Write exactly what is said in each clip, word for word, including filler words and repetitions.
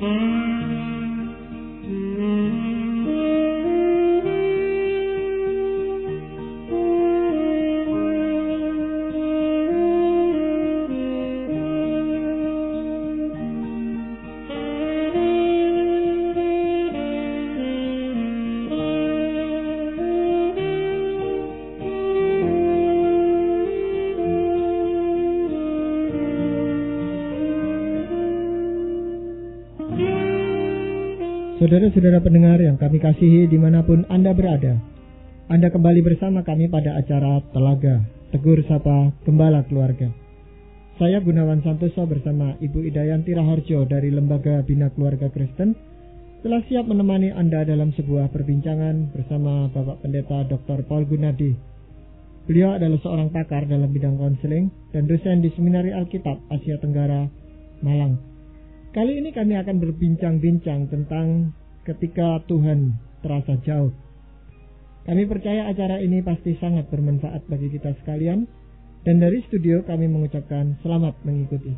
Saudara-saudara pendengar yang kami kasihi dimanapun Anda berada, Anda kembali bersama kami pada acara Telaga Tegur Sapa Gembala Keluarga. Saya Gunawan Santoso bersama Ibu Idayanti Raharjo dari Lembaga Bina Keluarga Kristen telah siap menemani Anda dalam sebuah perbincangan bersama Bapak Pendeta Doktor Paul Gunadi. Beliau adalah seorang pakar dalam bidang konseling dan dosen di Seminari Alkitab Asia Tenggara, Malang. Kali ini kami akan berbincang-bincang tentang ketika Tuhan terasa jauh. Kami percaya acara ini pasti sangat bermanfaat bagi kita sekalian, dan dari studio kami mengucapkan selamat mengikuti.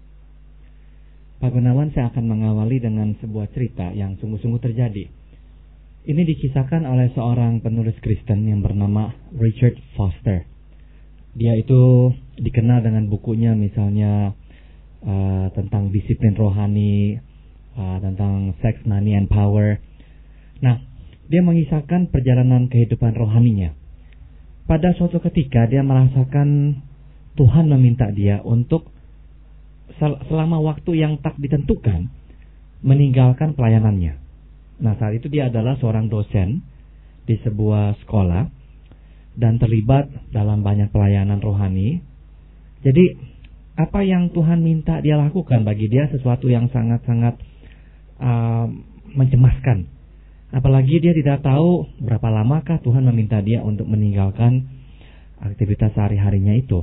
Pak Gunawan, saya akan mengawali dengan sebuah cerita yang sungguh-sungguh terjadi. Ini dikisahkan oleh seorang penulis Kristen yang bernama Richard Foster. Dia itu dikenal dengan bukunya misalnya Uh, tentang disiplin rohani, uh, tentang sex, money, and power. Nah, dia mengisahkan perjalanan kehidupan rohaninya. Pada suatu ketika dia merasakan Tuhan meminta dia untuk sel- selama waktu yang tak ditentukan meninggalkan pelayanannya. Nah, saat itu dia adalah seorang dosen di sebuah sekolah dan terlibat dalam banyak pelayanan rohani. Jadi apa yang Tuhan minta dia lakukan bagi dia sesuatu yang sangat-sangat uh, mencemaskan. Apalagi dia tidak tahu berapa lamakah Tuhan meminta dia untuk meninggalkan aktivitas sehari-harinya itu.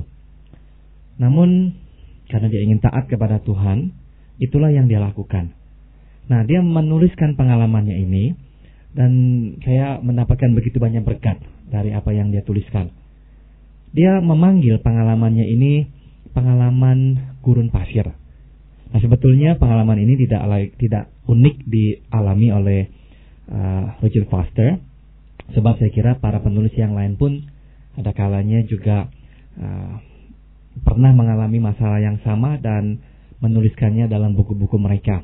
Namun karena dia ingin taat kepada Tuhan, itulah yang dia lakukan. Nah, dia menuliskan pengalamannya ini, dan saya mendapatkan begitu banyak berkat dari apa yang dia tuliskan. Dia memanggil pengalamannya ini pengalaman gurun pasir. Nah, sebetulnya pengalaman ini tidak tidak unik dialami oleh uh, Richard Foster, sebab saya kira para penulis yang lain pun ada kalanya juga uh, pernah mengalami masalah yang sama dan menuliskannya dalam buku-buku mereka.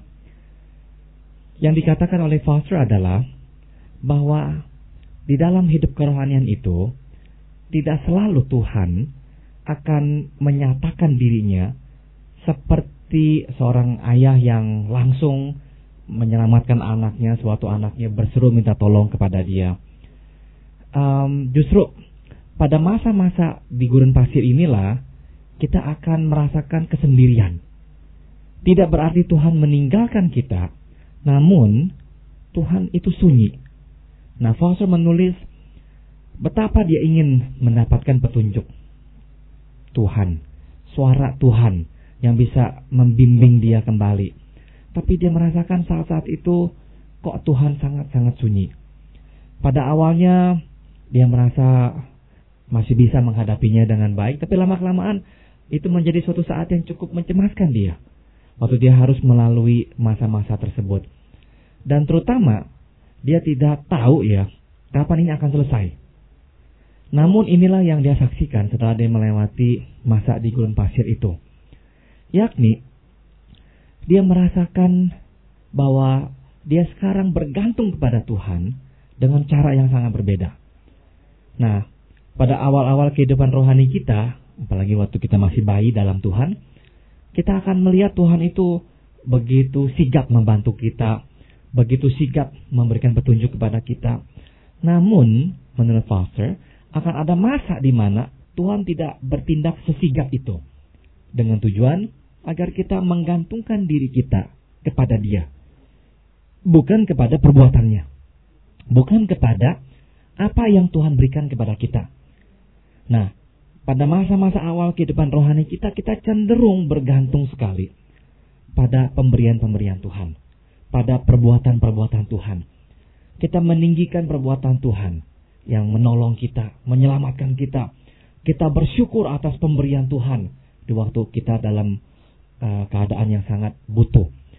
Yang dikatakan oleh Foster adalah bahwa di dalam hidup kerohanian itu tidak selalu Tuhan akan menyatakan dirinya seperti seorang ayah yang langsung menyelamatkan anaknya, suatu anaknya berseru minta tolong kepada dia. Um, justru pada masa-masa di gurun pasir inilah kita akan merasakan kesendirian. Tidak berarti Tuhan meninggalkan kita, namun Tuhan itu sunyi. Nah, Foster menulis betapa dia ingin mendapatkan petunjuk Tuhan, suara Tuhan yang bisa membimbing dia kembali. Tapi dia merasakan saat-saat itu kok Tuhan sangat-sangat sunyi. Pada awalnya dia merasa masih bisa menghadapinya dengan baik, tapi lama-kelamaan itu menjadi suatu saat yang cukup mencemaskan dia waktu dia harus melalui masa-masa tersebut. Dan terutama dia tidak tahu ya kapan ini akan selesai. Namun inilah yang dia saksikan setelah dia melewati masa di gurun pasir itu. Yakni, dia merasakan bahwa dia sekarang bergantung kepada Tuhan dengan cara yang sangat berbeda. Nah, pada awal-awal kehidupan rohani kita, apalagi waktu kita masih bayi dalam Tuhan, kita akan melihat Tuhan itu begitu sigap membantu kita, begitu sigap memberikan petunjuk kepada kita. Namun, menurut Foster, akan ada masa di mana Tuhan tidak bertindak sesigap itu, dengan tujuan agar kita menggantungkan diri kita kepada Dia, bukan kepada perbuatannya, bukan kepada apa yang Tuhan berikan kepada kita. Nah, pada masa-masa awal kehidupan rohani kita, kita cenderung bergantung sekali pada pemberian-pemberian Tuhan, pada perbuatan-perbuatan Tuhan. Kita meninggikan perbuatan Tuhan yang menolong kita, menyelamatkan kita. Kita bersyukur atas pemberian Tuhan di waktu kita dalam uh, keadaan yang sangat butuh.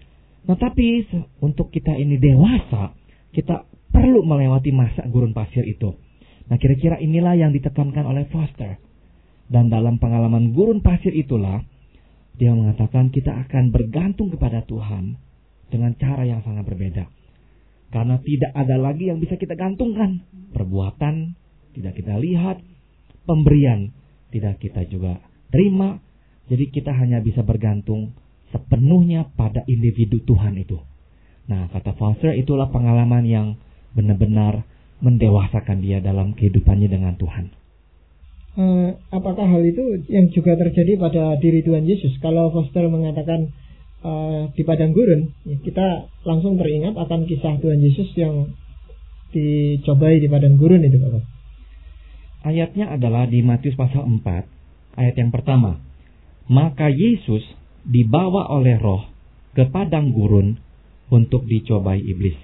Nah, tapi untuk kita ini dewasa, kita perlu melewati masa gurun pasir itu. Nah, kira-kira inilah yang ditekankan oleh Foster. Dan dalam pengalaman gurun pasir itulah, dia mengatakan kita akan bergantung kepada Tuhan dengan cara yang sangat berbeda. Karena tidak ada lagi yang bisa kita gantungkan. Perbuatan tidak kita lihat, pemberian tidak kita juga terima. Jadi kita hanya bisa bergantung sepenuhnya pada individu Tuhan itu. Nah, kata Foster, itulah pengalaman yang benar-benar mendewasakan dia dalam kehidupannya dengan Tuhan. Uh, apakah hal itu yang juga terjadi pada diri Tuhan Yesus? Kalau Foster mengatakan uh, di padang gurun, kita langsung teringat akan kisah Tuhan Yesus yang dicobai di padang gurun itu, Bapak. Ayatnya adalah di Matius pasal empat, ayat yang pertama. Maka Yesus dibawa oleh Roh ke padang gurun untuk dicobai iblis.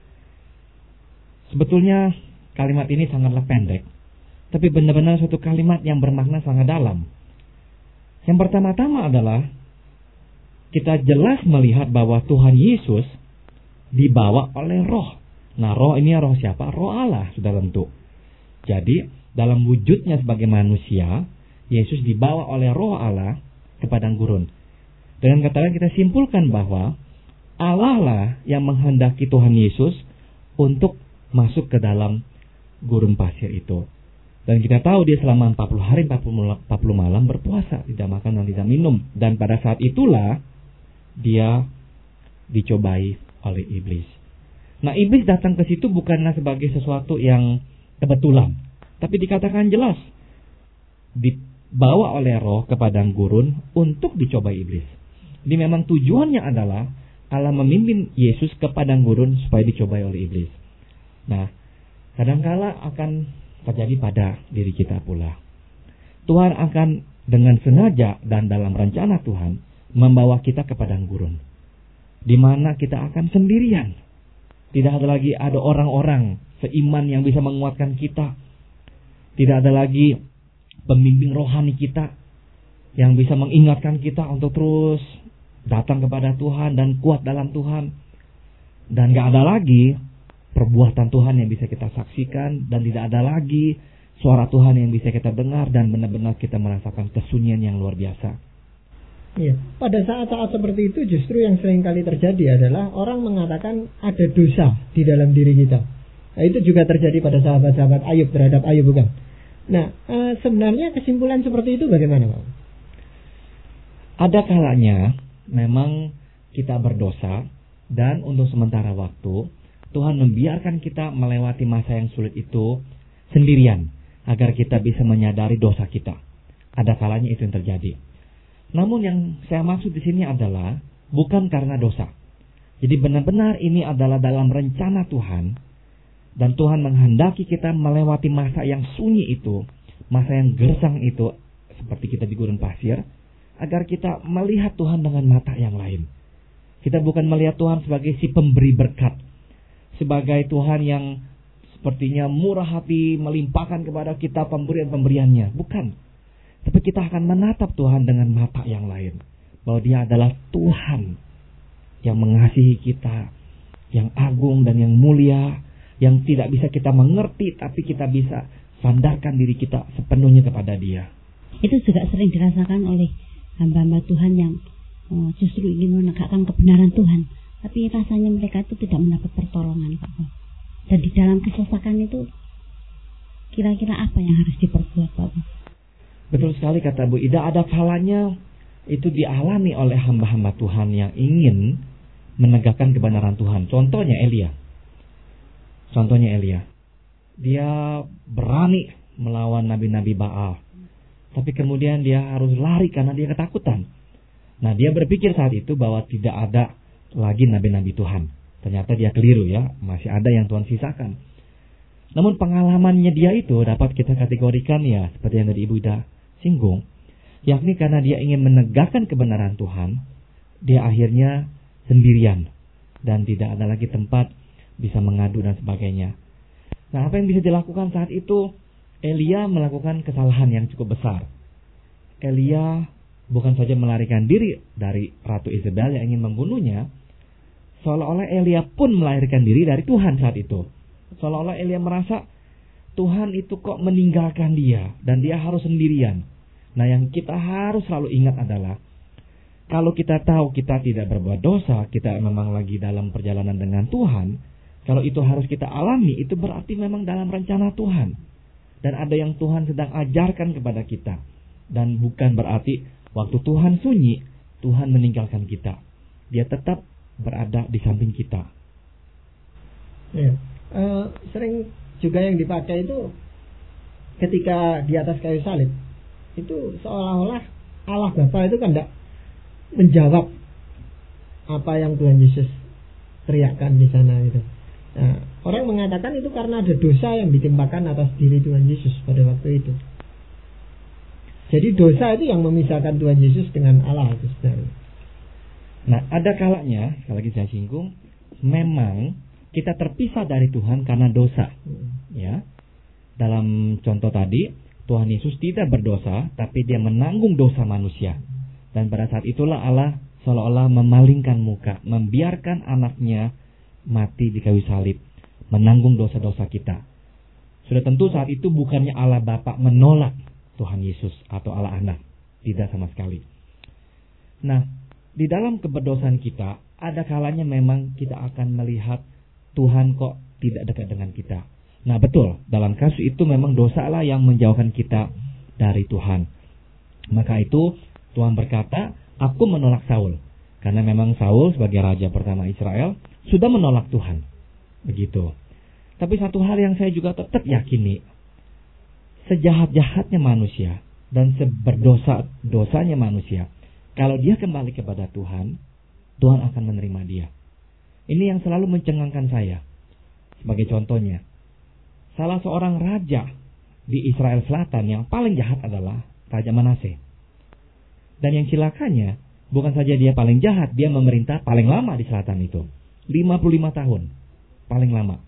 Sebetulnya kalimat ini sangatlah pendek, tapi benar-benar suatu kalimat yang bermakna sangat dalam. Yang pertama-tama adalah kita jelas melihat bahwa Tuhan Yesus dibawa oleh Roh. Nah, Roh ini Roh siapa? Roh Allah sudah tentu. Jadi dalam wujudnya sebagai manusia, Yesus dibawa oleh Roh Allah ke padang gurun. Dengan kata lain kita simpulkan bahwa Allah lah yang menghendaki Tuhan Yesus untuk masuk ke dalam gurun pasir itu. Dan kita tahu dia selama empat puluh hari empat puluh malam berpuasa, tidak makan dan tidak minum. Dan pada saat itulah dia dicobai oleh iblis. Nah, iblis datang ke situ bukanlah sebagai sesuatu yang kebetulan, tapi dikatakan jelas dibawa oleh Roh ke padang gurun untuk dicobai iblis. Jadi memang tujuannya adalah Allah memimpin Yesus ke padang gurun supaya dicobai oleh iblis. Nah, kadangkala akan terjadi pada diri kita pula. Tuhan akan dengan sengaja dan dalam rencana Tuhan membawa kita ke padang gurun, di mana kita akan sendirian. Tidak ada lagi ada orang-orang seiman yang bisa menguatkan kita. Tidak ada lagi pembimbing rohani kita yang bisa mengingatkan kita untuk terus datang kepada Tuhan dan kuat dalam Tuhan. Dan gak ada lagi perbuatan Tuhan yang bisa kita saksikan, dan tidak ada lagi suara Tuhan yang bisa kita dengar, dan benar-benar kita merasakan kesunyian yang luar biasa. Iya, pada saat-saat seperti itu justru yang sering kali terjadi adalah orang mengatakan ada dosa di dalam diri kita. Nah, itu juga terjadi pada sahabat-sahabat Ayub terhadap Ayub, bukan? Nah, e, sebenarnya kesimpulan seperti itu bagaimana, Pak? Ada kalanya memang kita berdosa, dan untuk sementara waktu Tuhan membiarkan kita melewati masa yang sulit itu sendirian, agar kita bisa menyadari dosa kita. Ada kalanya itu yang terjadi. Namun yang saya maksud di sini adalah bukan karena dosa. Jadi benar-benar ini adalah dalam rencana Tuhan, dan Tuhan menghendaki kita melewati masa yang sunyi itu, masa yang gersang itu, seperti kita di gurun pasir, agar kita melihat Tuhan dengan mata yang lain. Kita bukan melihat Tuhan sebagai si pemberi berkat, sebagai Tuhan yang sepertinya murah hati melimpahkan kepada kita pemberian-pemberiannya. Bukan. Tapi kita akan menatap Tuhan dengan mata yang lain, bahwa Dia adalah Tuhan yang mengasihi kita, yang agung dan yang mulia, yang tidak bisa kita mengerti, tapi kita bisa sandarkan diri kita sepenuhnya kepada Dia. Itu juga sering dirasakan oleh hamba-hamba Tuhan yang uh, justru ingin menegakkan kebenaran Tuhan, tapi rasanya mereka itu tidak mendapat pertolongan, Pak. Dan di dalam kesesakan itu kira-kira apa yang harus diperbuat, Pak? Betul sekali kata Bu Ida, ada kalanya itu dialami oleh hamba-hamba Tuhan yang ingin menegakkan kebenaran Tuhan. Contohnya Elia. Contohnya Elia. Dia berani melawan nabi-nabi Baal, tapi kemudian dia harus lari karena dia ketakutan. Nah, dia berpikir saat itu bahwa tidak ada lagi nabi-nabi Tuhan. Ternyata dia keliru ya, masih ada yang Tuhan sisakan. Namun pengalamannya dia itu dapat kita kategorikan ya, seperti yang tadi Ibu Ida singgung, yakni karena dia ingin menegakkan kebenaran Tuhan, dia akhirnya sendirian dan tidak ada lagi tempat bisa mengadu dan sebagainya. Nah, apa yang bisa dilakukan saat itu? Elia melakukan kesalahan yang cukup besar. Elia bukan saja melarikan diri dari Ratu Isabel yang ingin membunuhnya, seolah-olah Elia pun melahirkan diri dari Tuhan saat itu. Seolah-olah Elia merasa Tuhan itu kok meninggalkan dia dan dia harus sendirian. Nah, yang kita harus selalu ingat adalah kalau kita tahu kita tidak berbuat dosa, kita memang lagi dalam perjalanan dengan Tuhan, kalau itu harus kita alami, itu berarti memang dalam rencana Tuhan. Dan ada yang Tuhan sedang ajarkan kepada kita. Dan bukan berarti waktu Tuhan sunyi, Tuhan meninggalkan kita. Dia tetap berada di samping kita. Ya. Uh, sering juga yang dipakai itu ketika di atas kayu salib, itu seolah-olah Allah Bapa itu kan tidak menjawab apa yang Tuhan Yesus teriakkan di sana itu. Nah, orang mengatakan itu karena ada dosa yang ditimpakan atas diri Tuhan Yesus pada waktu itu. Jadi dosa itu yang memisahkan Tuhan Yesus dengan Allah itu sebenarnya. Nah, ada kalanya, sekali lagi saya singgung, memang kita terpisah dari Tuhan karena dosa. Ya, dalam contoh tadi, Tuhan Yesus tidak berdosa, tapi dia menanggung dosa manusia. Dan pada saat itulah Allah seolah-olah memalingkan muka, membiarkan anaknya mati di kayu salib, menanggung dosa-dosa kita. Sudah tentu saat itu bukannya Allah Bapa menolak Tuhan Yesus atau Allah Anak. Tidak sama sekali. Nah, di dalam keberdosaan kita, ada kalanya memang kita akan melihat Tuhan kok tidak dekat dengan kita. Nah betul, dalam kasus itu memang dosalah yang menjauhkan kita dari Tuhan. Maka itu Tuhan berkata, aku menolak Saul. Karena memang Saul sebagai raja pertama Israel sudah menolak Tuhan. Begitu. Tapi satu hal yang saya juga tetap yakini, sejahat-jahatnya manusia dan seberdosa-dosanya manusia, kalau dia kembali kepada Tuhan, Tuhan akan menerima dia. Ini yang selalu mencengangkan saya. Sebagai contohnya, salah seorang raja di Israel Selatan yang paling jahat adalah Raja Manase. Dan yang cilakanya, bukan saja dia paling jahat, dia memerintah paling lama di selatan itu. lima puluh lima tahun. Paling lama.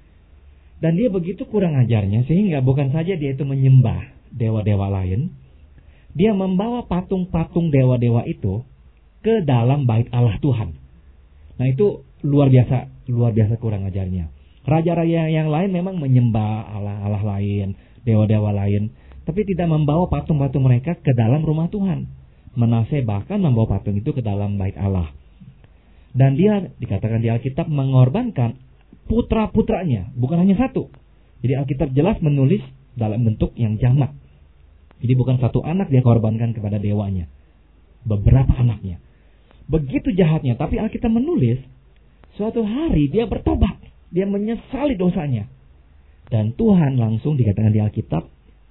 Dan dia begitu kurang ajarnya, sehingga bukan saja dia itu menyembah dewa-dewa lain, dia membawa patung-patung dewa-dewa itu ke dalam bait Allah Tuhan. Nah itu luar biasa, luar biasa kurang ajarnya. Raja-raja yang lain memang menyembah Allah-Allah lain, dewa-dewa lain, tapi tidak membawa patung-patung mereka ke dalam rumah Tuhan. Manase bahkan membawa patung itu ke dalam bait Allah. Dan dia dikatakan di Alkitab mengorbankan putra-putranya, bukan hanya satu. Jadi Alkitab jelas menulis dalam bentuk yang jamak. Jadi bukan satu anak dia korbankan kepada dewanya, beberapa anaknya. Begitu jahatnya, tapi Alkitab menulis suatu hari dia bertobat. Dia menyesali dosanya. Dan Tuhan langsung dikatakan di Alkitab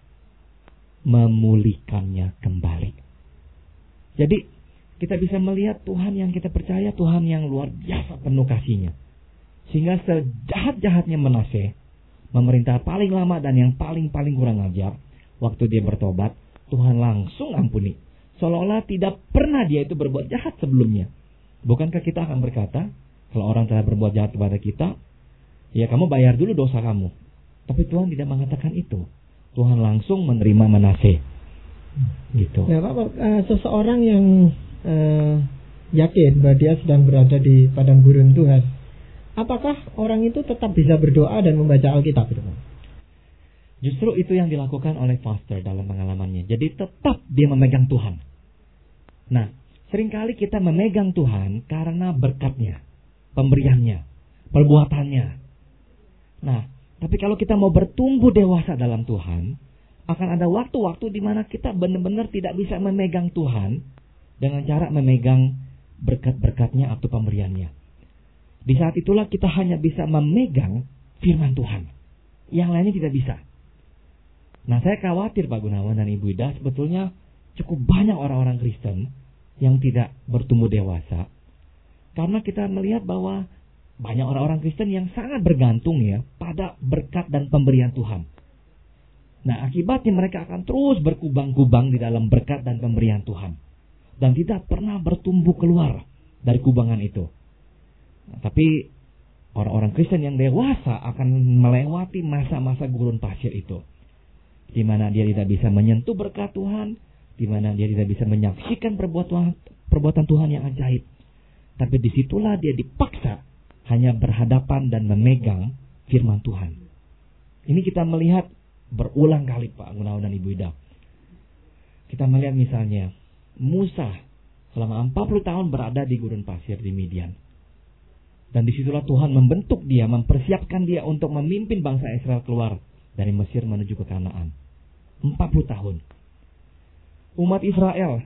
memulihkannya kembali. Jadi kita bisa melihat Tuhan yang kita percaya, Tuhan yang luar biasa penuh kasihnya. Sehingga sejahat-jahatnya Manase, memerintah paling lama dan yang paling-paling kurang ajar, waktu dia bertobat, Tuhan langsung ampuni. Seolah-olah tidak pernah dia itu berbuat jahat sebelumnya. Bukankah kita akan berkata, kalau orang telah berbuat jahat kepada kita, ya kamu bayar dulu dosa kamu. Tapi Tuhan tidak mengatakan itu. Tuhan langsung menerima Manase. Gitu. Nah, Pak, uh, seseorang yang uh, yakin bahwa dia sedang berada di padang gurun Tuhan, apakah orang itu tetap bisa berdoa dan membaca Alkitab itu, Pak? Justru itu yang dilakukan oleh Foster dalam pengalamannya. Jadi tetap dia memegang Tuhan. Nah, seringkali kita memegang Tuhan karena berkatnya, pemberiannya, perbuatannya. Nah, tapi kalau kita mau bertumbuh dewasa dalam Tuhan, akan ada waktu-waktu di mana kita benar-benar tidak bisa memegang Tuhan dengan cara memegang berkat-berkatnya atau pemberiannya. Di saat itulah kita hanya bisa memegang firman Tuhan. Yang lainnya tidak bisa. Nah, saya khawatir Pak Gunawan dan Ibu Ida, sebetulnya cukup banyak orang-orang Kristen yang tidak bertumbuh dewasa. Karena kita melihat bahwa banyak orang-orang Kristen yang sangat bergantung ya pada berkat dan pemberian Tuhan. Nah, akibatnya mereka akan terus berkubang-kubang di dalam berkat dan pemberian Tuhan. Dan tidak pernah bertumbuh keluar dari kubangan itu. Nah, tapi orang-orang Kristen yang dewasa akan melewati masa-masa gurun pasir itu. Di mana dia tidak bisa menyentuh berkat Tuhan. Di mana dia tidak bisa menyaksikan perbuatan, perbuatan Tuhan yang ajaib. Tapi disitulah dia dipaksa hanya berhadapan dan memegang firman Tuhan. Ini kita melihat berulang kali Pak Gunawan dan Ibu Ida. Kita melihat misalnya Musa selama empat puluh tahun berada di gurun pasir di Midian. Dan disitulah Tuhan membentuk dia, mempersiapkan dia untuk memimpin bangsa Israel keluar dari Mesir menuju ke Kanaan. empat puluh tahun. Umat Israel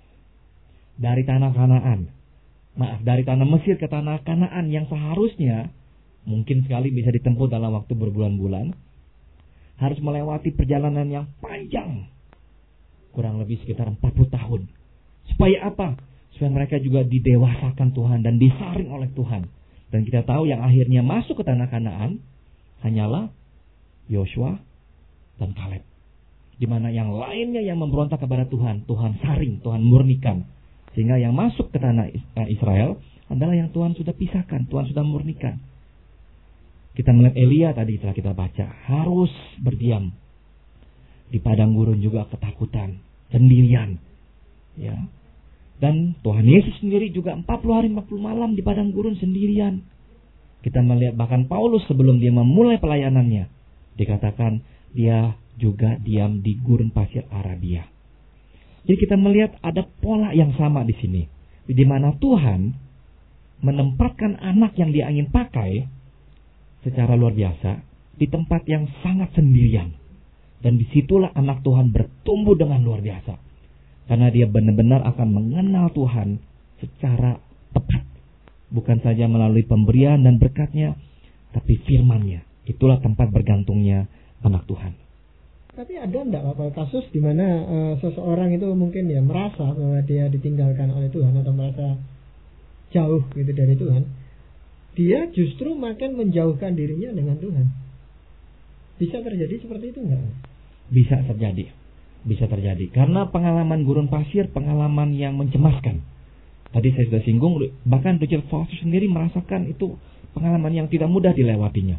dari tanah Kanaan, maaf dari tanah Mesir ke tanah Kanaan yang seharusnya mungkin sekali bisa ditempuh dalam waktu berbulan-bulan, harus melewati perjalanan yang panjang, kurang lebih sekitar empat puluh tahun. Supaya apa? Supaya mereka juga didewasakan Tuhan dan disaring oleh Tuhan. Dan kita tahu yang akhirnya masuk ke tanah Kanaan hanyalah Yosua dan Kaleb. Di mana yang lainnya yang memberontak kepada Tuhan, Tuhan saring, Tuhan murnikan. Sehingga yang masuk ke tanah Israel adalah yang Tuhan sudah pisahkan, Tuhan sudah murnikan. Kita melihat Elia tadi telah kita baca, harus berdiam di padang gurun juga ketakutan, sendirian. Ya. Dan Tuhan Yesus sendiri juga empat puluh hari empat puluh malam di padang gurun sendirian. Kita melihat bahkan Paulus sebelum dia memulai pelayanannya, dikatakan dia juga diam di gurun pasir Arabia. Jadi kita melihat ada pola yang sama di sini, di mana Tuhan menempatkan anak yang dia ingin pakai secara luar biasa di tempat yang sangat sendirian. Dan disitulah anak Tuhan bertumbuh dengan luar biasa. Karena dia benar-benar akan mengenal Tuhan secara tepat. Bukan saja melalui pemberian dan berkatnya, tapi firman-Nya. Itulah tempat bergantungnya anak Tuhan. Tapi ada enggak Bapak kasus di mana uh, seseorang itu mungkin ya merasa bahwa dia ditinggalkan oleh Tuhan atau merasa jauh gitu dari Tuhan, dia justru makin menjauhkan dirinya dengan Tuhan. Bisa terjadi seperti itu enggak? Bisa terjadi. Bisa terjadi. Karena pengalaman gurun pasir, pengalaman yang mencemaskan. Tadi saya sudah singgung, bahkan Richard Foster sendiri merasakan itu pengalaman yang tidak mudah dilewatinya.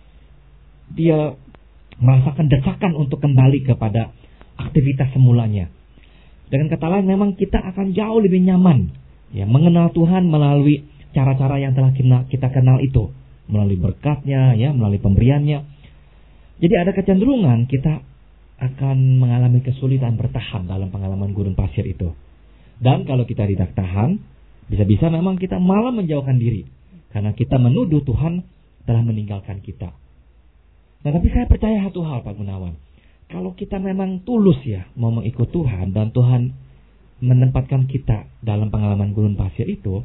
Dia merasakan desakan untuk kembali kepada aktivitas semulanya. Dengan kata lain, memang kita akan jauh lebih nyaman ya, mengenal Tuhan melalui cara-cara yang telah kita kenal itu. Melalui berkatnya, ya, melalui pemberiannya. Jadi ada kecenderungan kita akan mengalami kesulitan bertahan dalam pengalaman gurun pasir itu. Dan kalau kita tidak tahan, bisa-bisa memang kita malah menjauhkan diri. Karena kita menuduh Tuhan telah meninggalkan kita. Nah, tapi saya percaya satu hal Pak Gunawan. Kalau kita memang tulus ya mau mengikut Tuhan dan Tuhan menempatkan kita dalam pengalaman gurun pasir itu,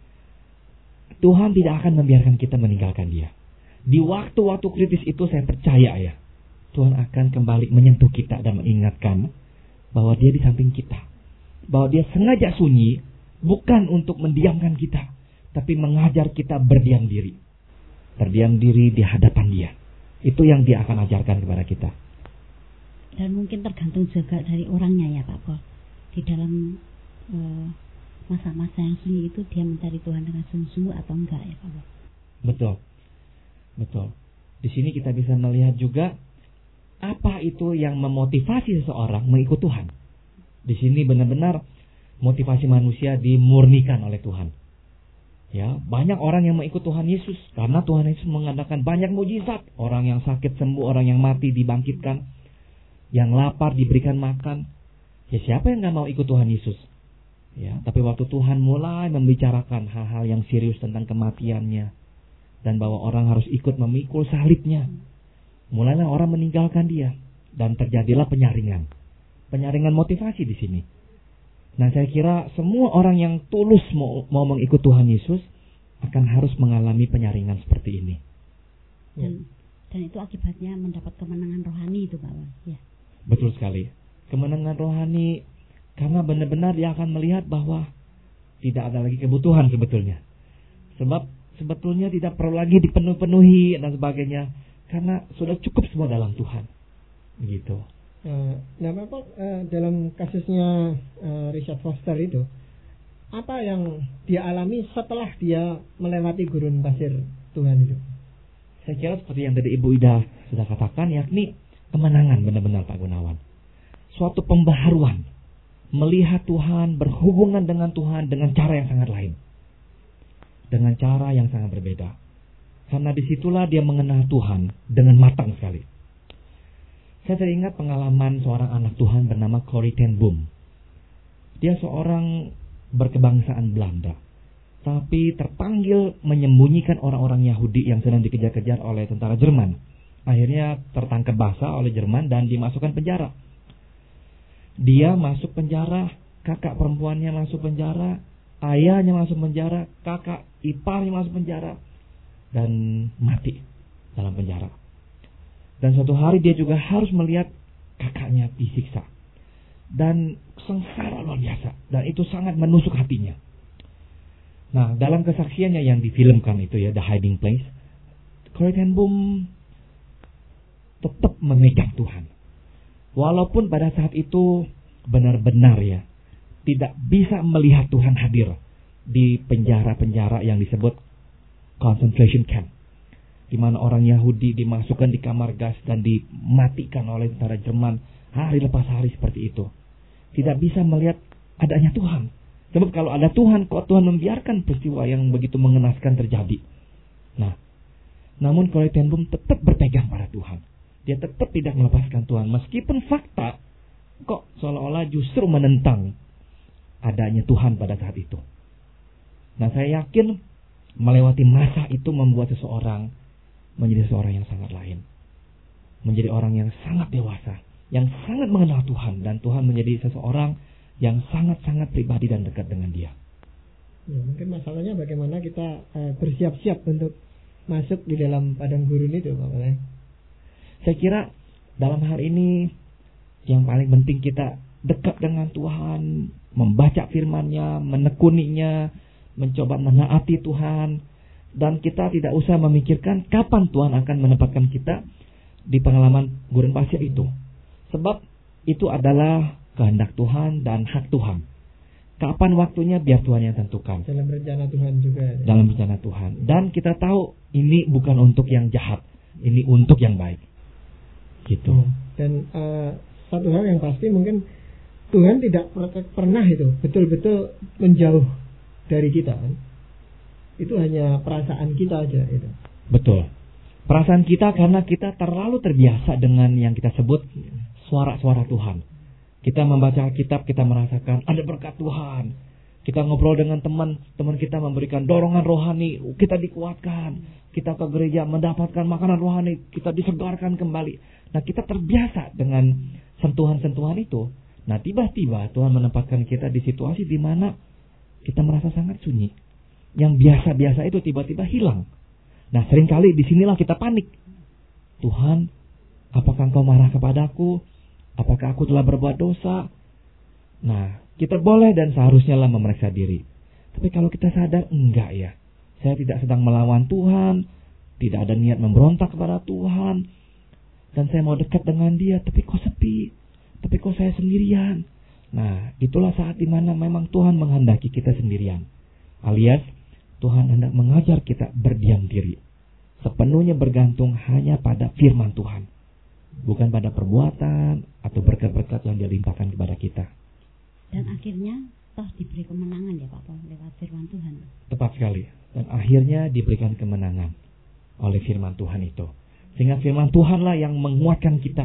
Tuhan tidak akan membiarkan kita meninggalkan Dia. Di waktu-waktu kritis itu saya percaya ya, Tuhan akan kembali menyentuh kita dan mengingatkan bahwa Dia di samping kita. Bahwa Dia sengaja sunyi bukan untuk mendiamkan kita, tapi mengajar kita berdiam diri. Berdiam diri di hadapan Dia. Itu yang Dia akan ajarkan kepada kita. Dan mungkin tergantung juga dari orangnya ya Pak Paul. Di dalam uh, masa-masa yang sunyi itu dia mencari Tuhan dengan sungguh-sungguh atau enggak ya Pak Paul. Betul. Betul. Di sini kita bisa melihat juga apa itu yang memotivasi seseorang mengikut Tuhan. Di sini benar-benar motivasi manusia dimurnikan oleh Tuhan. Ya, banyak orang yang mengikut Tuhan Yesus karena Tuhan Yesus mengadakan banyak mujizat. Orang yang sakit sembuh, orang yang mati dibangkitkan, yang lapar diberikan makan. Ya, siapa yang nggak mau ikut Tuhan Yesus? Ya, tapi waktu Tuhan mulai membicarakan hal-hal yang serius tentang kematiannya dan bahwa orang harus ikut memikul salibnya, mulailah orang meninggalkan Dia dan terjadilah penyaringan. Penyaringan motivasi di sini. Nah, saya kira semua orang yang tulus mau, mau mengikut Tuhan Yesus akan harus mengalami penyaringan seperti ini. Dan, dan itu akibatnya mendapat kemenangan rohani itu Pak. Ya. Betul sekali. Kemenangan rohani karena benar-benar dia akan melihat bahwa tidak ada lagi kebutuhan sebetulnya. Sebab sebetulnya tidak perlu lagi dipenuhi-penuhi dan sebagainya. Karena sudah cukup semua dalam Tuhan. Begitu. Nah, Bapak, uh, dalam kasusnya uh, Richard Foster itu, apa yang dia alami setelah dia melewati gurun pasir Tuhan itu? Saya kira seperti yang tadi Ibu Ida sudah katakan, yakni kemenangan benar-benar Pak Gunawan. Suatu pembaharuan. Melihat Tuhan, berhubungan dengan Tuhan dengan cara yang sangat lain. dengan cara yang sangat berbeda. Karena disitulah dia mengenal Tuhan dengan matang sekali. Saya teringat pengalaman seorang anak Tuhan bernama Corrie ten Boom. Dia seorang berkebangsaan Belanda, tapi terpanggil menyembunyikan orang-orang Yahudi yang sedang dikejar-kejar oleh tentara Jerman. Akhirnya tertangkap basah oleh Jerman dan dimasukkan penjara. Dia masuk penjara, kakak perempuannya masuk penjara, ayahnya masuk penjara, kakak iparnya masuk penjara, dan mati dalam penjara. Dan suatu hari dia juga harus melihat kakaknya disiksa. Dan sengsara luar biasa. Dan itu sangat menusuk hatinya. Nah, dalam kesaksiannya yang difilmkan itu ya, The Hiding Place, Corrie ten Boom tetap memegang Tuhan. Walaupun pada saat itu benar-benar ya, tidak bisa melihat Tuhan hadir di penjara-penjara yang disebut concentration camp, di mana orang Yahudi dimasukkan di kamar gas dan dimatikan oleh tentara Jerman hari lepas hari seperti itu. Tidak bisa melihat adanya Tuhan. Sebab kalau ada Tuhan, kok Tuhan membiarkan peristiwa yang begitu mengenaskan terjadi? Nah, namun Corrie ten Boom tetap berpegang pada Tuhan. Dia tetap tidak melepaskan Tuhan. Meskipun fakta kok seolah-olah justru menentang adanya Tuhan pada saat itu. Nah, saya yakin melewati masa itu membuat seseorang menjadi seorang yang sangat lain. Menjadi orang yang sangat dewasa, yang sangat mengenal Tuhan, dan Tuhan menjadi seseorang yang sangat-sangat pribadi dan dekat dengan dia. Ya, mungkin masalahnya bagaimana kita uh, bersiap-siap untuk masuk di dalam padang gurun itu, Pak Malai. Saya kira dalam hal ini yang paling penting kita dekat dengan Tuhan, membaca firman-Nya, menekuninya, mencoba menaati Tuhan, dan kita tidak usah memikirkan kapan Tuhan akan menempatkan kita di pengalaman gurun pasir itu. Sebab itu adalah kehendak Tuhan dan hak Tuhan. Kapan waktunya biar Tuhan yang tentukan. Dalam rencana Tuhan juga. Ya. Dalam rencana Tuhan. Dan kita tahu ini bukan untuk yang jahat, ini untuk yang baik. Gitu. Ya. Dan uh, satu hal yang pasti mungkin Tuhan tidak pernah itu betul-betul menjauh dari kita kan. Itu hanya perasaan kita aja itu. Betul. Perasaan kita karena kita terlalu terbiasa dengan yang kita sebut suara-suara Tuhan. Kita membaca kitab, kita merasakan ada berkat Tuhan. Kita ngobrol dengan teman, teman kita memberikan dorongan rohani, kita dikuatkan. Kita ke gereja mendapatkan makanan rohani, kita disegarkan kembali. Nah, kita terbiasa dengan sentuhan-sentuhan itu. Nah, tiba-tiba Tuhan menempatkan kita di situasi di mana kita merasa sangat sunyi. Yang biasa-biasa itu tiba-tiba hilang. Nah, seringkali disinilah kita panik. Tuhan, apakah Engkau marah kepadaku? Apakah aku telah berbuat dosa? Nah, kita boleh dan seharusnya lah memeriksa diri. Tapi kalau kita sadar, enggak ya. Saya tidak sedang melawan Tuhan. Tidak ada niat memberontak kepada Tuhan. Dan saya mau dekat dengan Dia, tapi kok sepi. Tapi kok saya sendirian. Nah, itulah saat dimana memang Tuhan menghendaki kita sendirian. Alias, Tuhan hendak mengajar kita berdiam diri. Sepenuhnya bergantung hanya pada firman Tuhan. Bukan pada perbuatan atau berkat-berkat yang Dia limpahkan kepada kita. Dan akhirnya toh diberi kemenangan ya Pak Paul lewat firman Tuhan. Tepat sekali. Dan akhirnya diberikan kemenangan oleh firman Tuhan itu. Sehingga firman Tuhanlah yang menguatkan kita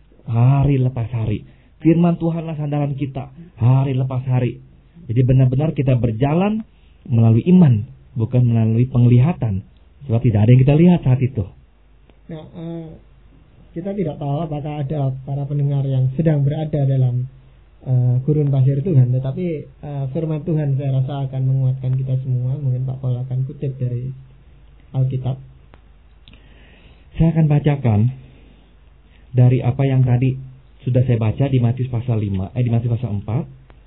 hari lepas hari. Firman Tuhanlah sandaran kita hari lepas hari. Jadi benar-benar kita berjalan melalui iman, bukan melalui penglihatan. Sebab tidak ada yang kita lihat saat itu. Nah, uh... kita tidak tahu apakah ada para pendengar yang sedang berada dalam uh, gurun pasir Tuhan. Tetapi uh, firman Tuhan saya rasa akan menguatkan kita semua. Mungkin Pak Paul akan kutip dari Alkitab. Saya akan bacakan dari apa yang tadi sudah saya baca di Matius pasal lima, eh di Matius pasal empat.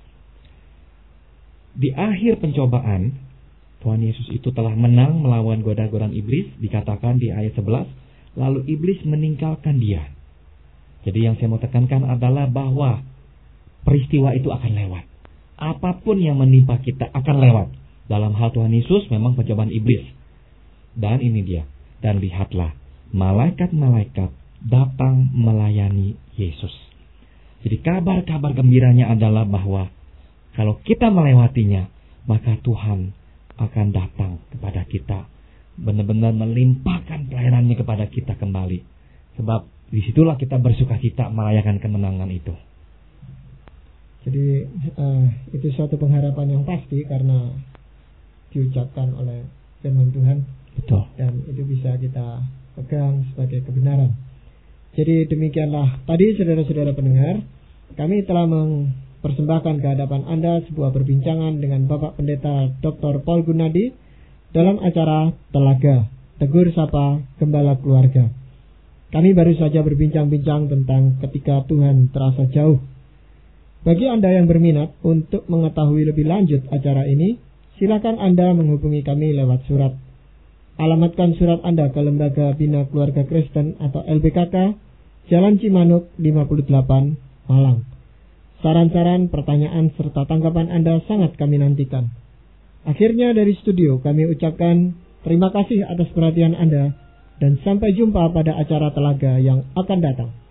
Di akhir pencobaan, Tuhan Yesus itu telah menang melawan godaan-godaan iblis. Dikatakan di ayat sebelas. Lalu iblis meninggalkan dia. Jadi yang saya mau tekankan adalah bahwa peristiwa itu akan lewat. Apapun yang menimpa kita akan lewat. Dalam hal Tuhan Yesus memang pencobaan iblis. Dan ini dia. Dan lihatlah, malaikat-malaikat datang melayani Yesus. Jadi kabar-kabar gembiranya adalah bahwa kalau kita melewatinya, maka Tuhan akan datang kepada kita, benar-benar melimpahkan pelayanannya kepada kita kembali. Sebab disitulah kita bersuka-cita merayakan kemenangan itu. Jadi uh, itu suatu pengharapan yang pasti karena diucapkan oleh firman Tuhan. Betul. Dan itu bisa kita pegang sebagai kebenaran. Jadi demikianlah tadi saudara-saudara pendengar, kami telah mempersembahkan ke hadapan Anda sebuah perbincangan dengan Bapak Pendeta Doktor Paul Gunadi dalam acara Telaga, Tegur Sapa Gembala Keluarga. Kami baru saja berbincang-bincang tentang ketika Tuhan terasa jauh. Bagi Anda yang berminat untuk mengetahui lebih lanjut acara ini, silakan Anda menghubungi kami lewat surat. Alamatkan surat Anda ke Lembaga Bina Keluarga Kristen atau L B K K, Jalan Cimanuk lima puluh delapan, Malang. Saran-saran, pertanyaan, serta tanggapan Anda sangat kami nantikan. Akhirnya dari studio kami ucapkan terima kasih atas perhatian Anda dan sampai jumpa pada acara Telaga yang akan datang.